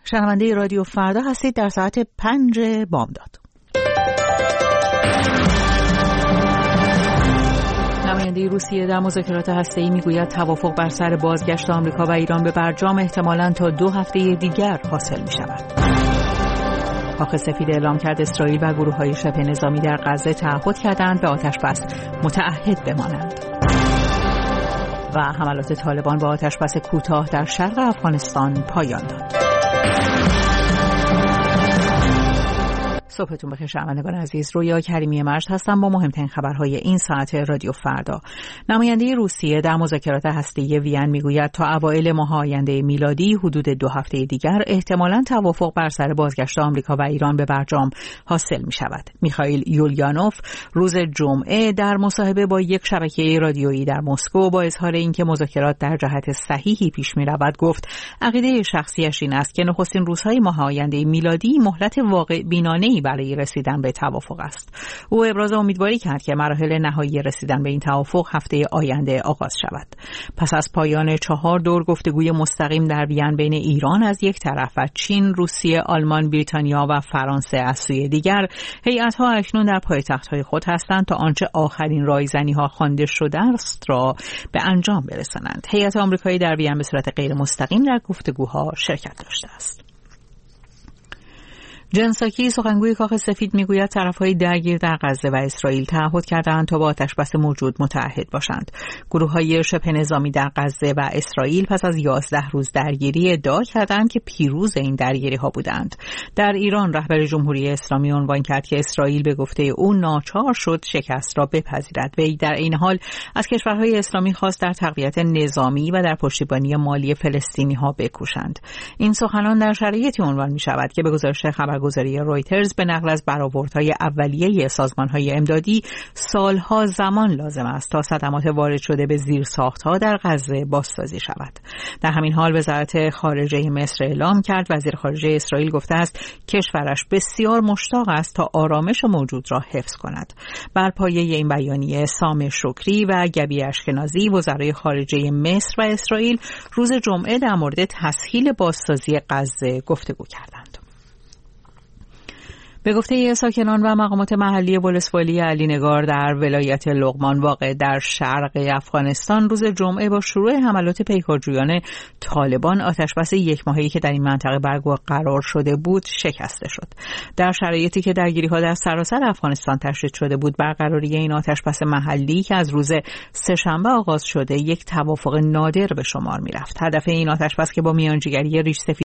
شنونده رادیو فردا هستید در ساعت 5 بامداد. نماینده روسیه در مذاکرات هسته‌ای میگوید توافق بر سر بازگشت آمریکا و ایران به برجام احتمالاً تا 2 هفته دیگر حاصل می شود. کاخ سفید اعلام کرد اسرائیل و گروه‌های شبه نظامی در غزه تعهد کردند به آتش‌بس متعهد بمانند. و حملات طالبان با آتش‌بس کوتاه در شرق افغانستان پایان داد. صبحتون بخیر شنوندگان عزیز، رویا کریمی مرج هستم با مهمترین خبرهای این ساعت رادیو فردا. نماینده روسیه در مذاکرات هسته‌ای وین میگوید تا اوایل ماه آینده میلادی حدود 2 هفته دیگر احتمالاً توافق بر سر بازگشت آمریکا و ایران به برجام حاصل می شود. میخائیل یولیانوف روز جمعه در مصاحبه با یک شبکه رادیویی در مسکو با اظهار اینکه مذاکرات در جهت صحیحی پیش می رود گفت عقیده شخصیش این است که نخستین روزهای ماه آینده میلادی مهلت واقع بینانه‌ای برای رسیدن به توافق است. او ابراز امیدواری کرد که مراحل نهایی رسیدن به این توافق هفته آینده آغاز شود. پس از پایان 4 دور گفتگوی مستقیم در وین بین ایران از یک طرف و چین، روسیه، آلمان، بریتانیا و فرانسه از سوی دیگر، هیئت‌ها اکنون در پایتخت‌های خود هستند تا آنچه آخرین رایزنی‌ها خوانده شده است را به انجام برسانند. هیئت آمریکایی در وین به صورت غیر مستقیم در گفتگوها شرکت داشته است. جن ساکی سخنگوی کاخ سفید میگوید طرف‌های درگیر در غزه و اسرائیل تعهد کردند تا با آتش‌بس موجود متعهد باشند. گروه‌های شبه نظامی در غزه و اسرائیل پس از 11 روز درگیری ادعا کردند که پیروز این درگیری‌ها بودند. در ایران رهبر جمهوری اسلامی عنوان کرد که اسرائیل به گفته او ناچار شد شکست را بپذیرد. وی در این حال از کشورهای اسلامی خواست در تقویت نظامی و در پشتیبانی مالی فلسطینی‌ها بکوشند. این سخنان در شرایطی عنوان می‌شود که به گزارش خبرگزاری رویترز به نقل از برآوردهای اولیه سازمان‌های امدادی سالها زمان لازم است تا صدمات وارد شده به زیرساخت‌ها در غزه بازسازی شود. در همین حال وزارت خارجه مصر اعلام کرد وزیر خارجه اسرائیل گفته است کشورش بسیار مشتاق است تا آرامش موجود را حفظ کند. بر پایه این بیانیه سام شکری و گبی اشکنازی وزرای خارجه مصر و اسرائیل روز جمعه در مورد تسهیل بازسازی غزه گفتگو کردند. به گفته ساکنان و مقامات محلی ولسوالی علی نگار در ولایت لقمان واقع در شرق افغانستان روز جمعه با شروع حملات پیکارجویان طالبان آتش‌بس 1 ماهه‌ای که در این منطقه برقرار شده بود شکسته شد. در شرایطی که درگیری‌ها در سراسر افغانستان تشدید شده بود، برقراری این آتش‌بس محلی که از روز سه‌شنبه آغاز شده یک توافق نادر به شمار می‌رفت. هدف این آتش‌بس که با میانجیگری ریش